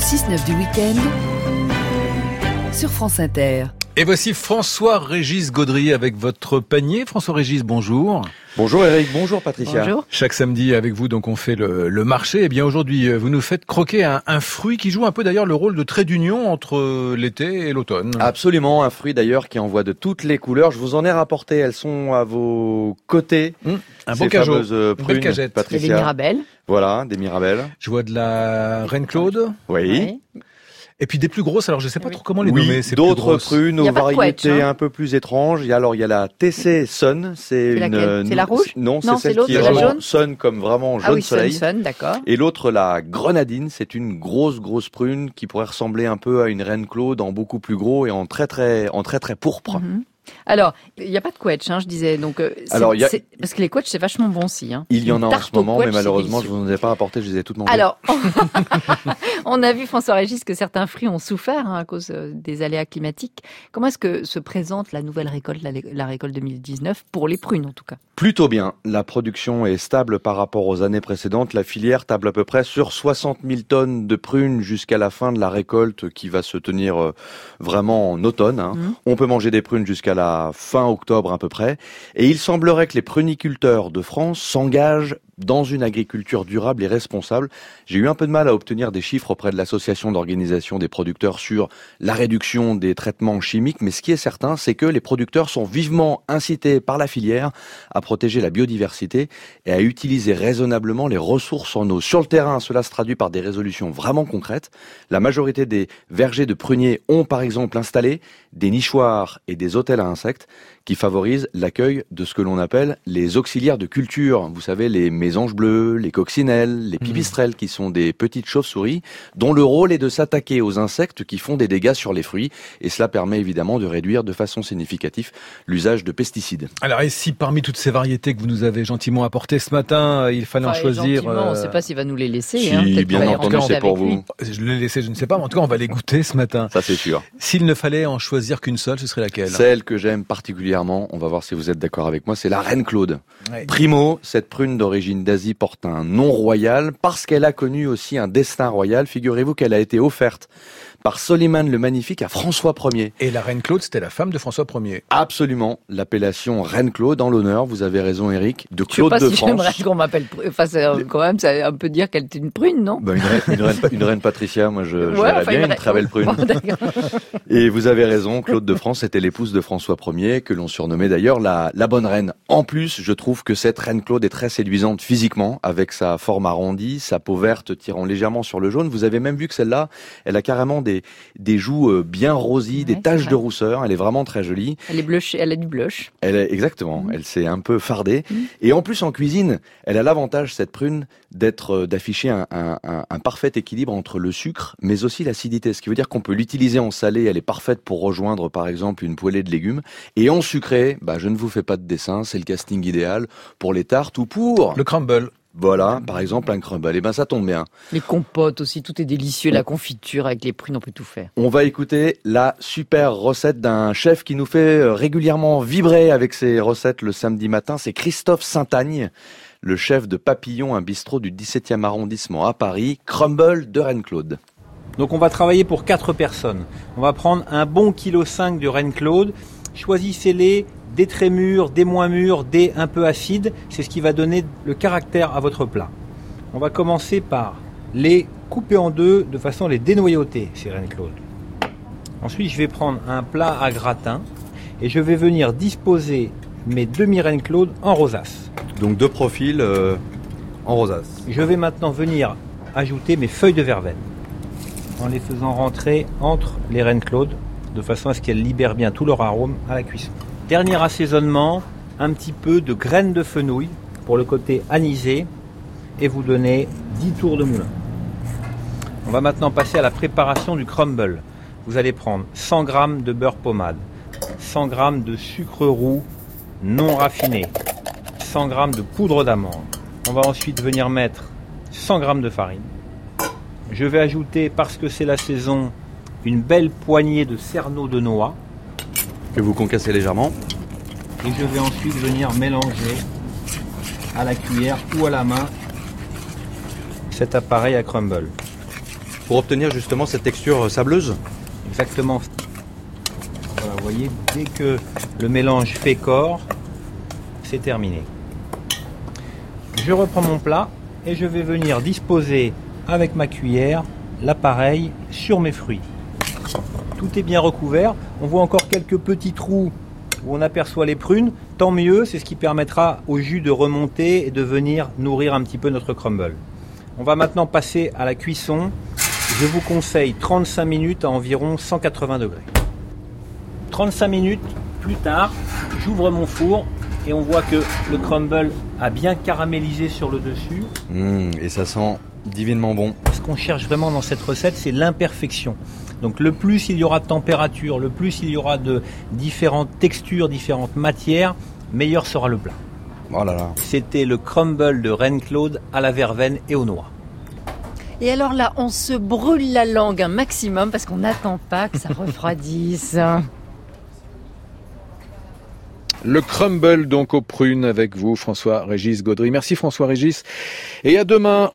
6-9 du week-end sur France Inter. Et voici François-Régis Gaudry avec votre panier. François-Régis, bonjour. Bonjour Eric, bonjour Patricia. Bonjour. Chaque samedi avec vous, donc on fait le marché. Et bien aujourd'hui, vous nous faites croquer un fruit qui joue un peu d'ailleurs le rôle de trait d'union entre l'été et l'automne. Absolument, un fruit d'ailleurs qui envoie de toutes les couleurs. Je vous en ai rapporté, elles sont à vos côtés. Un beau cajot, fameuses prunes, belle cagette. Patricia. Des mirabelles. Voilà, des mirabelles. Je vois de la Reine Claude. Oui. Et puis des plus grosses, alors je sais pas trop comment les Oui, nommer. Ces d'autres plus grosses. prunes aux variétés un peu plus étranges. Il y a la TC Sun, c'est laquelle ? C'est la rouge ? Non, Non, c'est celle l'autre, qui est la vraiment jaune Sun comme vraiment jaune soleil. Sun, d'accord. Et l'autre, la grenadine, c'est une grosse prune qui pourrait ressembler un peu à une Reine Claude en beaucoup plus gros et en très pourpre. Mm-hmm. Alors, il n'y a pas de quetch, je disais. Donc, parce que les quetch, c'est vachement bon aussi. Il y en a en ce moment, mais malheureusement, je ne vous en ai pas apporté, je les ai toutes mangées. Alors, on a vu, François-Régis, que certains fruits ont souffert à cause des aléas climatiques. Comment est-ce que se présente la nouvelle récolte, la récolte 2019, pour les prunes en tout cas ? Plutôt bien. La production est stable par rapport aux années précédentes. La filière table à peu près sur 60 000 tonnes de prunes jusqu'à la fin de la récolte qui va se tenir vraiment en automne. On peut manger des prunes jusqu'à la fin octobre à peu près. Et il semblerait que les pruniculteurs de France s'engagent dans une agriculture durable et responsable. J'ai eu un peu de mal à obtenir des chiffres auprès de l'association d'organisation des producteurs sur la réduction des traitements chimiques, mais ce qui est certain, c'est que les producteurs sont vivement incités par la filière à protéger la biodiversité et à utiliser raisonnablement les ressources en eau. Sur le terrain, cela se traduit par des résolutions vraiment concrètes. La majorité des vergers de pruniers ont par exemple installé des nichoirs et des hôtels à insectes qui favorisent l'accueil de ce que l'on appelle les auxiliaires de culture. Vous savez, les mésanges bleus, les coccinelles, les pipistrelles, qui sont des petites chauves-souris, dont le rôle est de s'attaquer aux insectes qui font des dégâts sur les fruits. Et cela permet évidemment de réduire de façon significative l'usage de pesticides. Alors, et si parmi toutes ces variétés que vous nous avez gentiment apportées ce matin, il fallait en choisir... On ne sait pas s'il va nous les laisser. Si, bien entendu, c'est pour vous. Je l'ai laissé, je ne sais pas, mais en tout cas, on va les goûter ce matin. Ça, c'est sûr. S'il ne fallait en choisir qu'une seule, ce serait laquelle ? Celle que j'aime particulièrement, on va voir si vous êtes d'accord avec moi, c'est la Reine Claude. Ouais. Primo, cette prune d'origine d'Asie porte un nom royal parce qu'elle a connu aussi un destin royal. Figurez-vous qu'elle a été offerte par Soliman le Magnifique à François Ier. Et la Reine Claude, c'était la femme de François Ier. Absolument. L'appellation Reine Claude en l'honneur, vous avez raison Eric, de Claude de France. Je sais pas si j'aimerais qu'on m'appelle... Enfin, quand même, ça veut dire qu'elle était une prune, non ? Une reine Patricia, moi je verrais bien une très belle prune. Et vous avez raison, Claude de France était l'épouse de François Ier, que l'on surnommait d'ailleurs la bonne reine. En plus, je trouve que cette Reine Claude est très séduisante physiquement, avec sa forme arrondie, sa peau verte tirant légèrement sur le jaune. Vous avez même vu que celle-là, elle a carrément des joues bien rosies, des taches de rousseur. Elle est vraiment très jolie. Elle est blush, elle a du blush. Exactement. Elle s'est un peu fardée. Et en plus, en cuisine, elle a l'avantage, cette prune, d'afficher un parfait équilibre entre le sucre, mais aussi l'acidité. Ce qui veut dire qu'on peut l'utiliser en salé. Elle est parfaite pour rejoindre, par exemple, une poêlée de légumes. Et en sucré, je ne vous fais pas de dessin. C'est le casting idéal pour les tartes ou pour... Le crumble. Voilà, par exemple, un crumble. Ça tombe bien. Les compotes aussi, tout est délicieux. La confiture avec les prunes, on peut tout faire. On va écouter la super recette d'un chef qui nous fait régulièrement vibrer avec ses recettes le samedi matin. C'est Christophe Saint-Agne, le chef de Papillon, un bistrot du 17e arrondissement à Paris. Crumble de Reine Claude. Donc on va travailler pour 4 personnes. On va prendre un bon 1,5 kg de Reine Claude. Choisissez-les des très mûrs, des moins mûrs, des un peu acides. C'est ce qui va donner le caractère à votre plat. On va commencer par les couper en deux de façon à les dénoyauter, ces Reine Claude. Ensuite, je vais prendre un plat à gratin et je vais venir disposer mes demi-Reine Claude en rosace. Donc 2 profils en rosace. Je vais maintenant venir ajouter mes feuilles de verveine en les faisant rentrer entre les Reine Claude de façon à ce qu'elles libèrent bien tout leur arôme à la cuisson. Dernier assaisonnement, un petit peu de graines de fenouil pour le côté anisé et vous donner 10 tours de moulin. On va maintenant passer à la préparation du crumble. Vous allez prendre 100 g de beurre pommade, 100 g de sucre roux non raffiné, 100 g de poudre d'amande. On va ensuite venir mettre 100 g de farine. Je vais ajouter, parce que c'est la saison, une belle poignée de cerneaux de noix. Que vous concassez légèrement. Et je vais ensuite venir mélanger à la cuillère ou à la main cet appareil à crumble. pour obtenir justement cette texture sableuse. Exactement. Voilà, vous voyez, dès que le mélange fait corps, c'est terminé. Je reprends mon plat et je vais venir disposer avec ma cuillère l'appareil sur mes fruits. Tout est bien recouvert. On voit encore quelques petits trous où on aperçoit les prunes. Tant mieux, c'est ce qui permettra au jus de remonter et de venir nourrir un petit peu notre crumble. On va maintenant passer à la cuisson. Je vous conseille 35 minutes à environ 180 degrés. 35 minutes plus tard, j'ouvre mon four et on voit que le crumble a bien caramélisé sur le dessus. Et ça sent divinement bon. Ce qu'on cherche vraiment dans cette recette, c'est l'imperfection. Donc le plus il y aura de température, le plus il y aura de différentes textures, différentes matières, meilleur sera le plat. Oh là là. C'était le crumble de Reine-Claude à la verveine et aux noix. Et alors là, on se brûle la langue un maximum parce qu'on n'attend pas que ça refroidisse. Le crumble donc aux prunes avec vous, François-Régis Gaudry. Merci François-Régis. Et à demain.